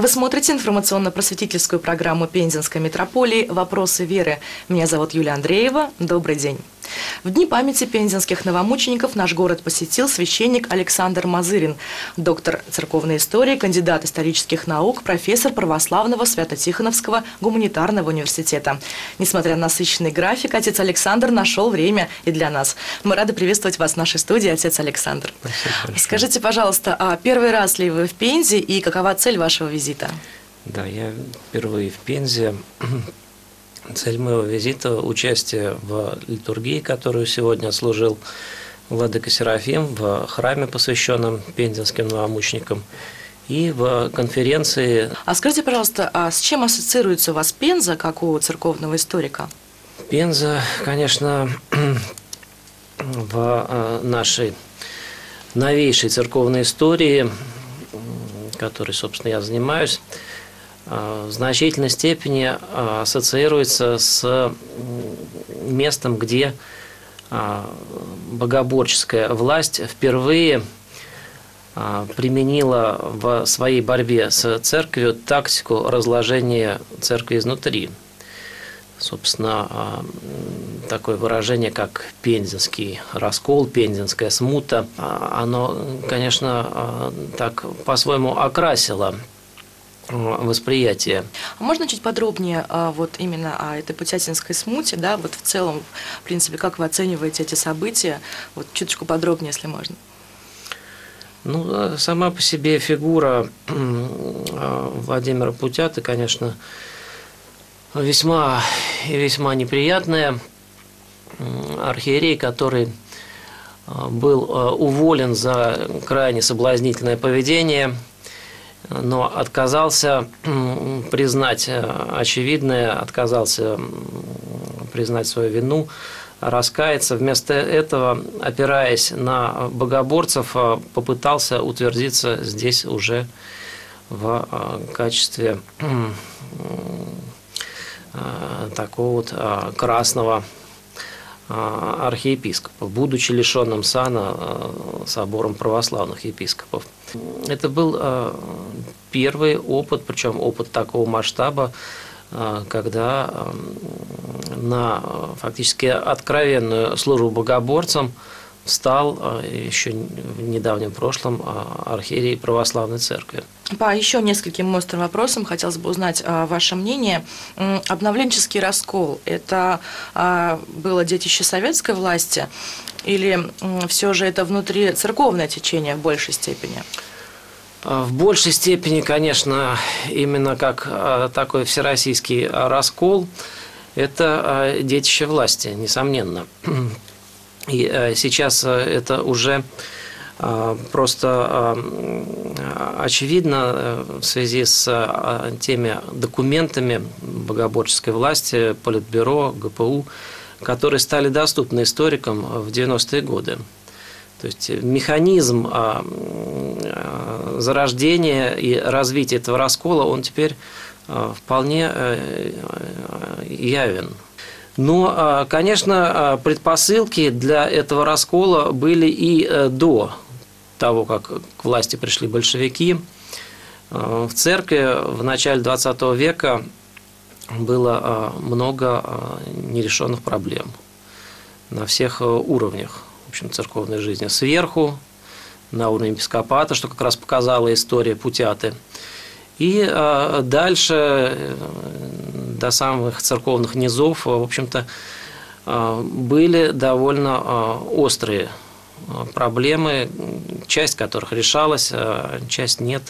Вы смотрите информационно-просветительскую программу Пензенской метрополии «Вопросы веры». Меня зовут Юлия Андреева. Добрый день. В дни памяти пензенских новомучеников наш город посетил священник Александр Мазырин, доктор церковной истории, кандидат исторических наук, профессор православного Свято-Тихоновского гуманитарного университета. Несмотря на насыщенный график, отец Александр нашел время и для нас. Мы рады приветствовать вас в нашей студии, отец Александр. Спасибо. Скажите, пожалуйста, а первый раз ли вы в Пензе и какова цель вашего визита? Да, я впервые в Пензе. Цель моего визита – участие в литургии, которую сегодня отслужил владыка Серафим в храме, посвященном пензенским новомученикам, и в конференции. А скажите, пожалуйста, а с чем ассоциируется у вас Пенза, как у церковного историка? Пенза, конечно, в нашей новейшей церковной истории, которой, собственно, я занимаюсь, в значительной степени ассоциируется с местом, где богоборческая власть впервые применила в своей борьбе с церковью тактику разложения церкви изнутри. Собственно, такое выражение, как пензенский раскол, пензенская смута, оно, конечно, так по-своему окрасило восприятие. А можно чуть подробнее вот именно о этой путятинской смуте, да, вот в целом, в принципе, как вы оцениваете эти события, вот чуточку подробнее, если можно? Ну, сама по себе фигура Владимира Путяты, конечно, весьма и весьма неприятная. Архиерей, который был уволен за крайне соблазнительное поведение, но отказался признать очевидное, отказался признать свою вину, раскаяться. Вместо этого, опираясь на богоборцев, попытался утвердиться здесь уже в качестве такого вот красного архиепископа, будучи лишенным сана собором православных епископов. Это был первый опыт, причем опыт такого масштаба, когда на фактически откровенную службу богоборцам стал еще в недавнем прошлом архиерей православной церкви. По еще нескольким острым вопросам хотелось бы узнать ваше мнение. Обновленческий раскол – это было детище советской власти или все же это внутри церковное течение в большей степени? В большей степени, конечно, именно как такой всероссийский раскол – это детище власти, несомненно. И сейчас это уже просто очевидно в связи с теми документами богоборческой власти, Политбюро, ГПУ, которые стали доступны историкам в 90-е годы. То есть механизм зарождения и развития этого раскола, он теперь вполне явен. Но, конечно, предпосылки для этого раскола были и до того, как к власти пришли большевики. В церкви в начале XX века было много нерешенных проблем на всех уровнях, в общем, церковной жизни. Сверху, на уровне епископата, что как раз показала история Путяты. И дальше, до самых церковных низов, в общем-то, были довольно острые проблемы, часть которых решалась, часть нет.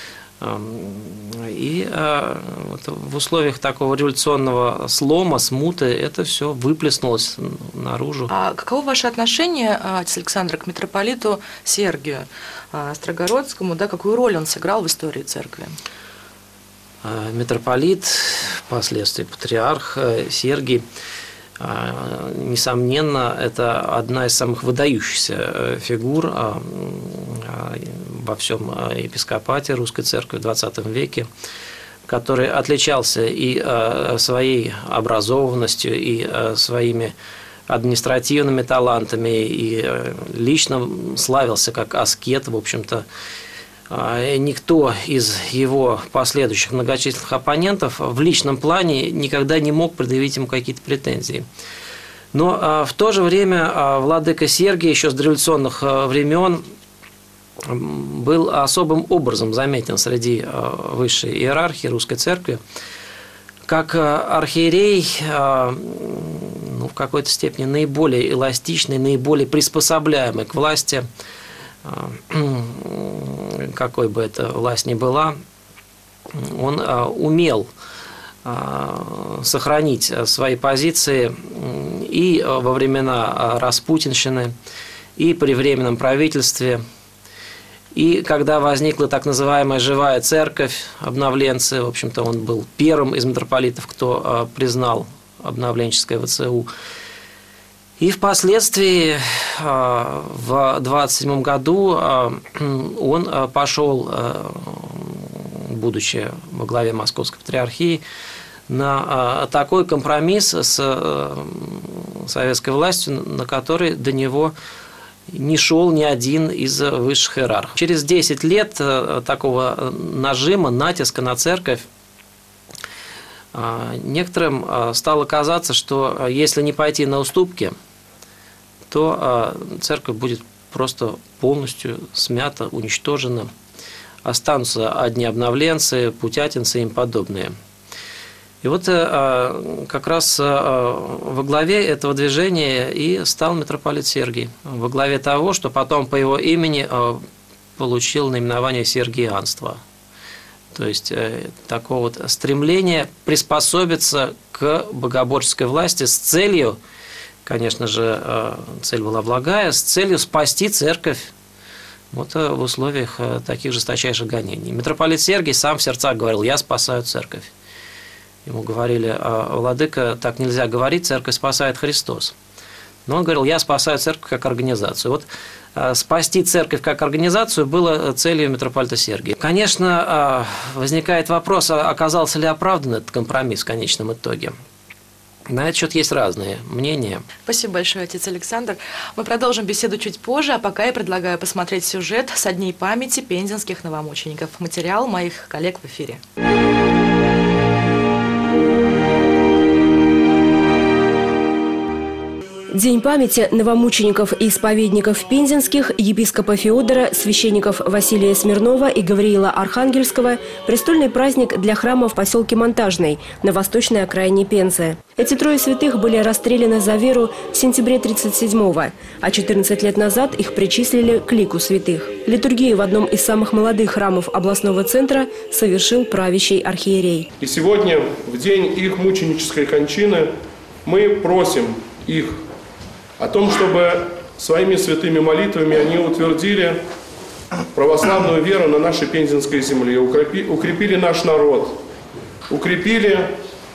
И вот в условиях такого революционного слома, смуты, это все выплеснулось наружу. А каково ваше отношение, отец Александр, к митрополиту Сергию Строгородскому, да, какую роль он сыграл в истории церкви? Митрополит, впоследствии патриарх Сергий, несомненно, это одна из самых выдающихся фигур во всем епископате Русской Церкви в XX веке, который отличался и своей образованностью, и своими административными талантами, и лично славился как аскет, в общем-то, никто из его последующих многочисленных оппонентов в личном плане никогда не мог предъявить ему какие-то претензии. Но в то же время владыка Сергий еще с дореволюционных времен был особым образом заметен среди высшей иерархии русской церкви, как архиерей, в какой-то степени наиболее эластичный, наиболее приспособляемый к власти, какой бы эта власть ни была. Он умел сохранить свои позиции и во времена распутинщины, и при Временном правительстве, и когда возникла так называемая «живая церковь», обновленцы, в общем-то, он был первым из митрополитов, кто признал обновленческое ВЦУ. И впоследствии, в 27 году, он пошел, будучи во главе Московской патриархии, на такой компромисс с советской властью, на который до него не шел ни один из высших иерархов. Через 10 лет такого нажима, натиска на церковь, некоторым стало казаться, что если не пойти на уступки, то церковь будет просто полностью смята, уничтожена. Останутся одни обновленцы, путятинцы и им подобные. И вот как раз во главе этого движения и стал митрополит Сергий. Во главе того, что потом по его имени получил наименование сергианство. То есть такого вот стремления приспособиться к богоборческой власти с целью, конечно же, цель была благая, с целью спасти церковь вот в условиях таких жесточайших гонений. Митрополит Сергий сам в сердцах говорил: «Я спасаю церковь». Ему говорили: «Владыка, так нельзя говорить, церковь спасает Христос». Но он говорил: «Я спасаю церковь как организацию». Вот спасти церковь как организацию было целью митрополита Сергия. Конечно, возникает вопрос, оказался ли оправдан этот компромисс в конечном итоге. На этот счет есть разные мнения. Спасибо большое, отец Александр. Мы продолжим беседу чуть позже, а пока я предлагаю посмотреть сюжет со дней памяти пензенских новомучеников. Материал моих коллег в эфире. День памяти новомучеников и исповедников пензенских, епископа Феодора, священников Василия Смирнова и Гавриила Архангельского – престольный праздник для храма в поселке Монтажный на восточной окраине Пензы. Эти трое святых были расстреляны за веру в сентябре 1937-го, а 14 лет назад их причислили к лику святых. Литургию в одном из самых молодых храмов областного центра совершил правящий архиерей. И сегодня, в день их мученической кончины, мы просим их о том, чтобы своими святыми молитвами они утвердили православную веру на нашей пензенской земле, укрепили наш народ, укрепили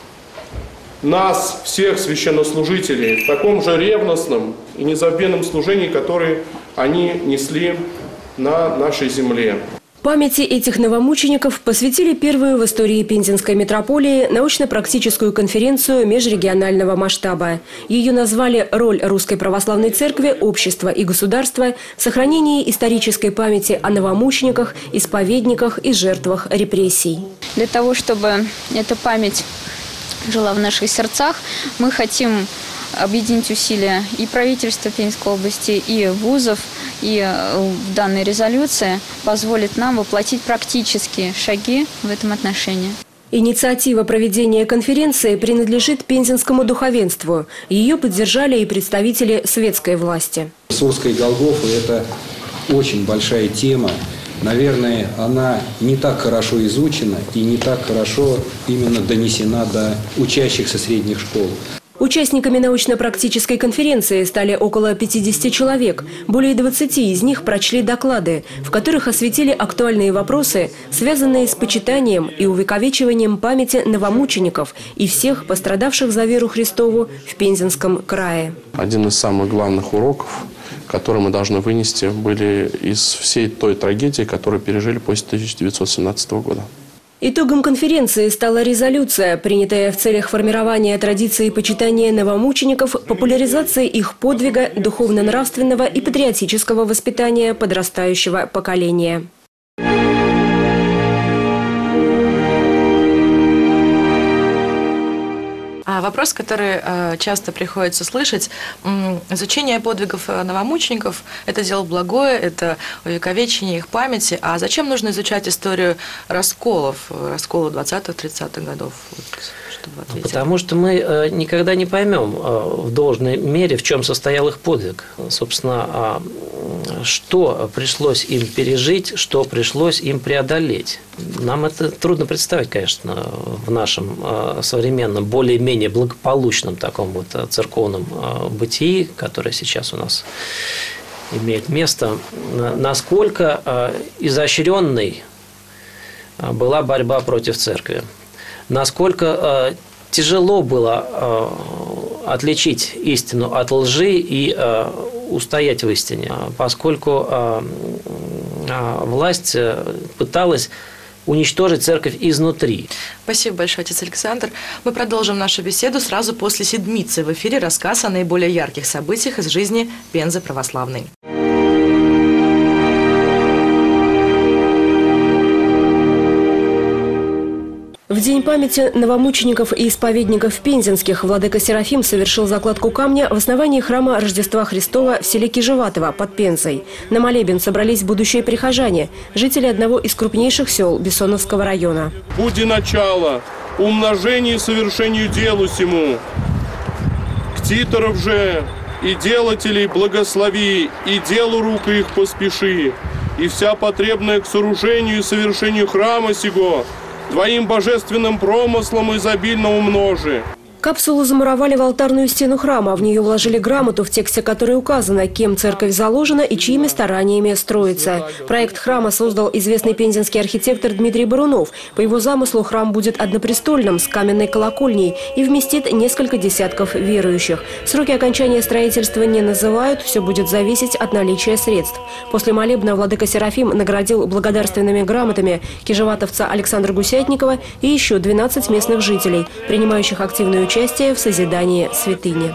нас, всех священнослужителей, в таком же ревностном и незабвенном служении, которое они несли на нашей земле. Памяти этих новомучеников посвятили первую в истории Пензенской митрополии научно-практическую конференцию межрегионального масштаба. Ее назвали «Роль Русской Православной Церкви, общества и государства в сохранении исторической памяти о новомучениках, исповедниках и жертвах репрессий». Для того, чтобы эта память жила в наших сердцах, мы хотим объединить усилия и правительства Пензенской области, и вузов, и в данной резолюции позволит нам воплотить практические шаги в этом отношении. Инициатива проведения конференции принадлежит пензенскому духовенству. Ее поддержали и представители светской власти. Сурской Голгофы – это очень большая тема. Наверное, она не так хорошо изучена и не так хорошо именно донесена до учащихся средних школ. Участниками научно-практической конференции стали около 50 человек. Более 20 из них прочли доклады, в которых осветили актуальные вопросы, связанные с почитанием и увековечиванием памяти новомучеников и всех пострадавших за веру Христову в Пензенском крае. Один из самых главных уроков, которые мы должны вынести, были из всей той трагедии, которую пережили после 1917 года. Итогом конференции стала резолюция, принятая в целях формирования традиции почитания новомучеников, популяризации их подвига, духовно-нравственного и патриотического воспитания подрастающего поколения. Вопрос, который часто приходится слышать. Изучение подвигов новомучеников – это дело благое, это увековечение их памяти. А зачем нужно изучать историю расколов 20-30-х годов? Потому что мы никогда не поймем в должной мере, в чем состоял их подвиг. Собственно, что пришлось им пережить, что пришлось им преодолеть. Нам это трудно представить, конечно, в нашем современном, более-менее благополучном таком вот церковном бытии, которое сейчас у нас имеет место, насколько изощренной была борьба против церкви. Насколько тяжело было отличить истину от лжи и устоять в истине, поскольку власть пыталась уничтожить церковь изнутри. Спасибо большое, отец Александр. Мы продолжим нашу беседу сразу после седмицы. В эфире рассказ о наиболее ярких событиях из жизни Пензы православной. В день памяти новомучеников и исповедников пензенских владыка Серафим совершил закладку камня в основании храма Рождества Христова в селе Кижеватово под Пензой. На молебен собрались будущие прихожане, жители одного из крупнейших сел Бессоновского района. «Буди начало, умножению и совершению делу сему. Ктиторов же и делателей благослови, и делу рук их поспеши, и вся потребная к сооружению и совершению храма сего Твоим божественным промыслом изобильно умножи». Капсулу замуровали в алтарную стену храма. В нее вложили грамоту, в тексте которой указано, кем церковь заложена и чьими стараниями строится. Проект храма создал известный пензенский архитектор Дмитрий Барунов. По его замыслу храм будет однопрестольным, с каменной колокольней и вместит несколько десятков верующих. Сроки окончания строительства не называют, все будет зависеть от наличия средств. После молебна владыка Серафим наградил благодарственными грамотами кижеватовца Александра Гусятникова и еще 12 местных жителей, принимающих активную участие в созидании святыни.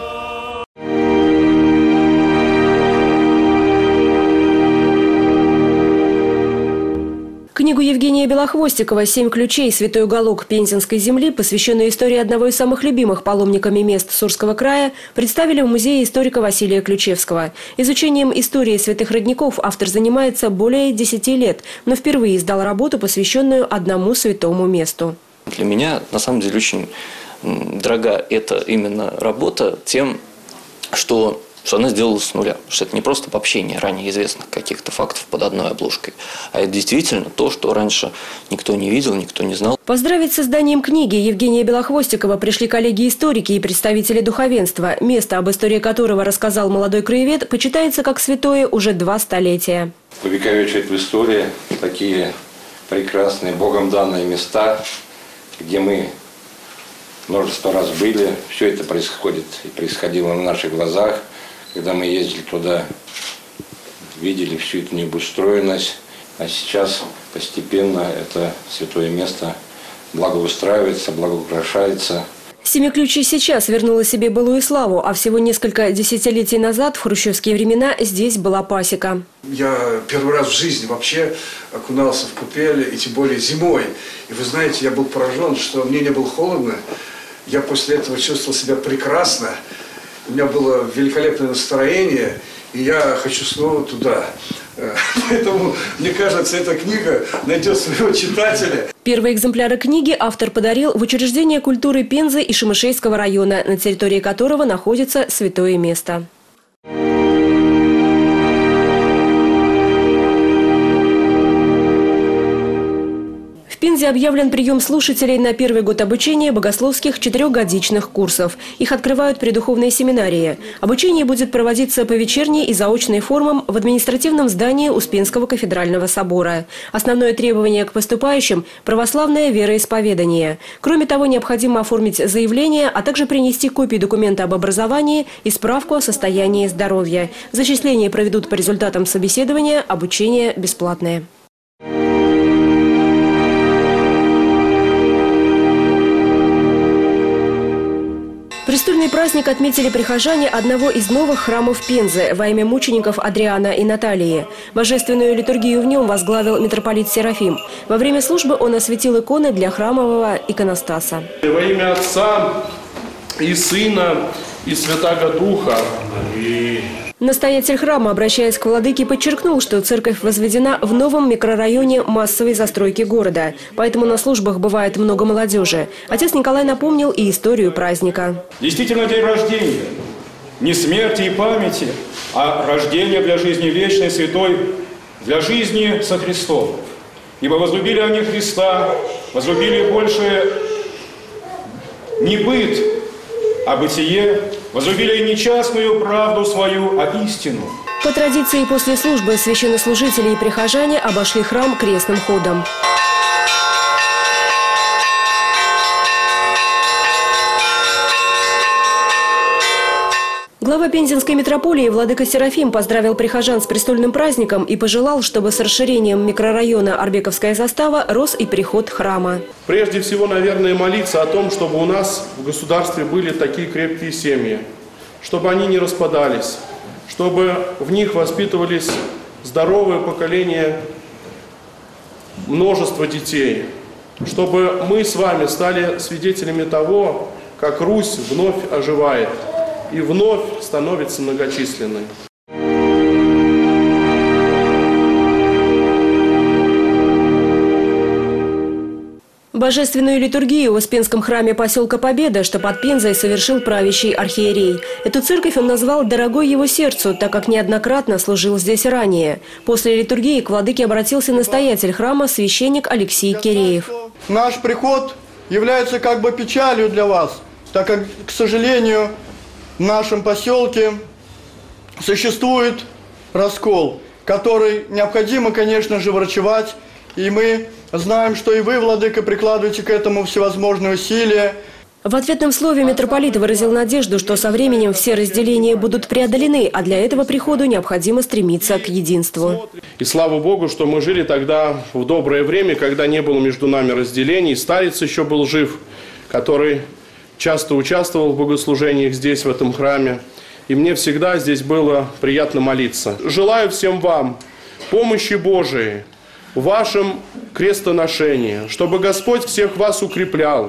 Книгу Евгения Белохвостикова «7 ключей. Святой уголок Пензенской земли», посвященную истории одного из самых любимых паломниками мест Сурского края, представили в музее историка Василия Ключевского. Изучением истории святых родников автор занимается более 10 лет, но впервые издал работу, посвященную одному святому месту. Для меня, на самом деле, очень дорога эта именно работа тем, что она сделалась с нуля. Что это не просто обобщение ранее известных каких-то фактов под одной обложкой, а это действительно то, что раньше никто не видел, никто не знал. Поздравить с изданием книги Евгения Белохвостикова пришли коллеги-историки и представители духовенства. Место, об истории которого рассказал молодой краевед, почитается как святое уже 2 столетия. Увековечивать в истории такие прекрасные, Богом данные места, где мы множество раз были. Все это происходит и происходило на наших глазах. Когда мы ездили туда, видели всю эту необустроенность. А сейчас постепенно это святое место благоустраивается, благоукрашается. Семиключий сейчас вернула себе былую славу, а всего несколько десятилетий назад, в хрущевские времена, здесь была пасека. Я первый раз в жизни вообще окунался в купель, и тем более зимой. И вы знаете, я был поражен, что мне не было холодно. Я после этого чувствовал себя прекрасно. У меня было великолепное настроение, и я хочу снова туда. Поэтому, мне кажется, эта книга найдет своего читателя. Первые экземпляры книги автор подарил в учреждение культуры Пензы и Шимышейского района, на территории которого находится святое место. В Пензе объявлен прием слушателей на первый год обучения богословских 4-годичных курсов. Их открывают при духовной семинарии. Обучение будет проводиться по вечерней и заочной формам в административном здании Успенского кафедрального собора. Основное требование к поступающим – православное вероисповедание. Кроме того, необходимо оформить заявление, а также принести копии документа об образовании и справку о состоянии здоровья. Зачисление проведут по результатам собеседования, обучение бесплатное. Престольный праздник отметили прихожане одного из новых храмов Пензы во имя мучеников Адриана и Наталии. Божественную литургию в нем возглавил митрополит Серафим. Во время службы он осветил иконы для храмового иконостаса. Во имя Отца и Сына, и Святаго Духа. Настоятель храма, обращаясь к владыке, подчеркнул, что церковь возведена в новом микрорайоне массовой застройки города. Поэтому на службах бывает много молодежи. Отец Николай напомнил и историю праздника. Действительно, день рождения. Не смерти и памяти, а рождения для жизни вечной, святой, для жизни со Христом. Ибо возлюбили они Христа, возлюбили больше не быт, а бытие, возлюбили не частную правду свою, а истину. По традиции, после службы священнослужители и прихожане обошли храм крестным ходом. Глава Пензенской митрополии владыка Серафим поздравил прихожан с престольным праздником и пожелал, чтобы с расширением микрорайона Арбековская застава рос и приход храма. Прежде всего, наверное, молиться о том, чтобы у нас в государстве были такие крепкие семьи, чтобы они не распадались, чтобы в них воспитывались здоровое поколение, множество детей, чтобы мы с вами стали свидетелями того, как Русь вновь оживает и вновь становится многочисленной. Божественную литургию в Успенском храме поселка Победа, что под Пензой, совершил правящий архиерей. Эту церковь он назвал «дорогой его сердцу», так как неоднократно служил здесь ранее. После литургии к владыке обратился настоятель храма священник Алексей Киреев. Наш приход является как бы печалью для вас, так как, к сожалению, в нашем поселке существует раскол, который необходимо, конечно же, врачевать. И мы знаем, что и вы, владыка, прикладываете к этому всевозможные усилия. В ответном слове митрополит выразил надежду, что со временем все разделения будут преодолены, а для этого приходу необходимо стремиться к единству. И слава Богу, что мы жили тогда в доброе время, когда не было между нами разделений. Старец еще был жив, который часто участвовал в богослужениях здесь, в этом храме. И мне всегда здесь было приятно молиться. Желаю всем вам помощи Божией в вашем крестоношении, чтобы Господь всех вас укреплял.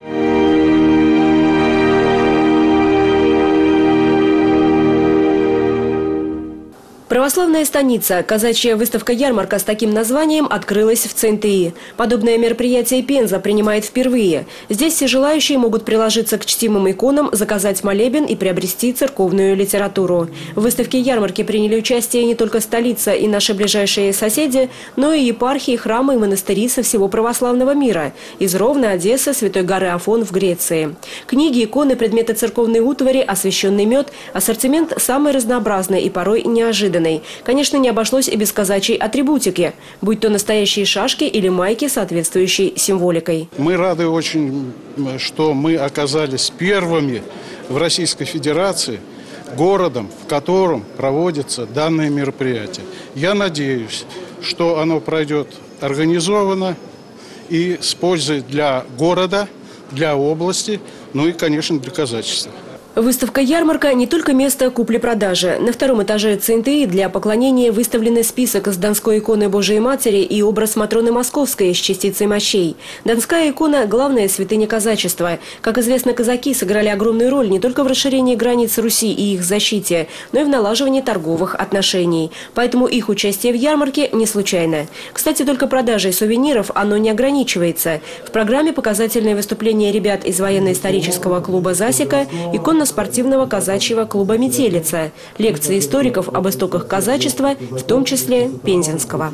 Православная станица, казачья выставка-ярмарка с таким названием открылась в ЦНТИ. Подобное мероприятие Пенза принимает впервые. Здесь все желающие могут приложиться к чтимым иконам, заказать молебен и приобрести церковную литературу. В выставке-ярмарке приняли участие не только столица и наши ближайшие соседи, но и епархии, храмы и монастыри со всего православного мира. Из Ровно, Одессы, Святой горы Афон в Греции. Книги, иконы, предметы церковной утвари, освященный мед, ассортимент самый разнообразный и порой неожиданный. Конечно, не обошлось и без казачьей атрибутики, будь то настоящие шашки или майки, соответствующей символикой. Мы рады очень, что мы оказались первыми в Российской Федерации городом, в котором проводится данное мероприятие. Я надеюсь, что оно пройдет организованно и с пользой для города, для области, ну и, конечно, для казачества. Выставка-ярмарка – не только место купли-продажи. На втором этаже ЦНТИ для поклонения выставлены список с Донской иконой Божией Матери и образ Матроны Московской с частицей мощей. Донская икона – главная святыня казачества. Как известно, казаки сыграли огромную роль не только в расширении границ Руси и их защите, но и в налаживании торговых отношений. Поэтому их участие в ярмарке не случайно. Кстати, только продажей сувениров оно не ограничивается. В программе показательные выступления ребят из военно-исторического клуба «Засека», спортивного казачьего клуба «Метелица», лекции историков об истоках казачества, в том числе пензенского.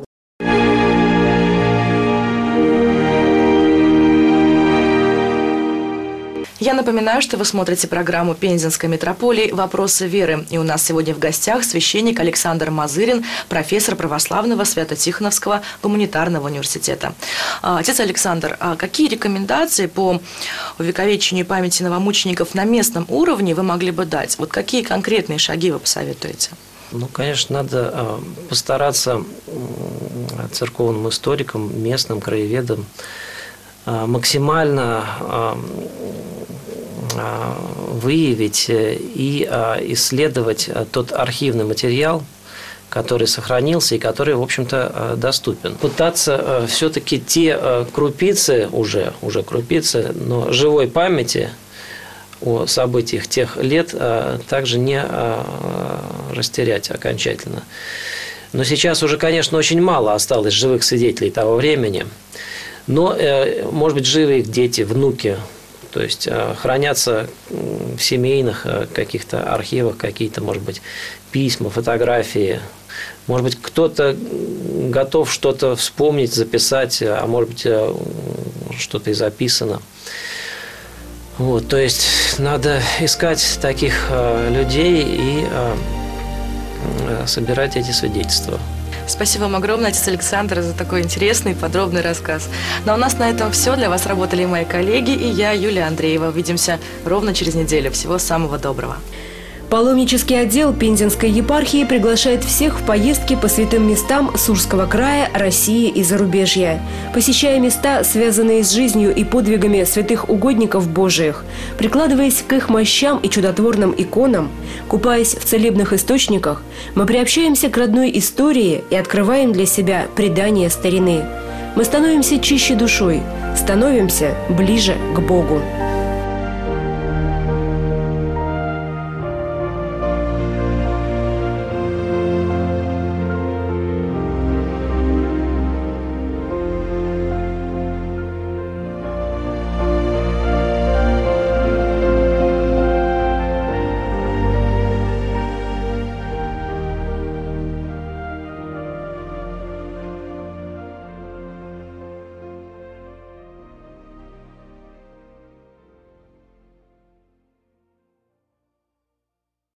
Я напоминаю, что вы смотрите программу Пензенской митрополии «Вопросы веры». И у нас сегодня в гостях священник Александр Мазырин, профессор православного Свято-Тихоновского гуманитарного университета. Отец Александр, какие рекомендации по увековечению памяти новомучеников на местном уровне вы могли бы дать? Вот какие конкретные шаги вы посоветуете? Ну, конечно, надо постараться церковным историкам, местным краеведам максимально выявить и исследовать тот архивный материал, который сохранился и который, в общем-то, доступен. Пытаться все-таки те крупицы, уже крупицы, но живой памяти о событиях тех лет также не растерять окончательно. Но сейчас уже, конечно, очень мало осталось живых свидетелей того времени. Но, может быть, живы их дети, внуки. То есть хранятся в семейных каких-то архивах какие-то, может быть, письма, фотографии. Может быть, кто-то готов что-то вспомнить, записать, а может быть, что-то и записано. Вот, то есть надо искать таких людей и собирать эти свидетельства. Спасибо вам огромное, отец Александр, за такой интересный и подробный рассказ. Но у нас на этом все. Для вас работали мои коллеги и я, Юлия Андреева. Увидимся ровно через неделю. Всего самого доброго. Паломнический отдел Пензенской епархии приглашает всех в поездки по святым местам Сурского края, России и зарубежья. Посещая места, связанные с жизнью и подвигами святых угодников Божиих, прикладываясь к их мощам и чудотворным иконам, купаясь в целебных источниках, мы приобщаемся к родной истории и открываем для себя предания старины. Мы становимся чище душой, становимся ближе к Богу.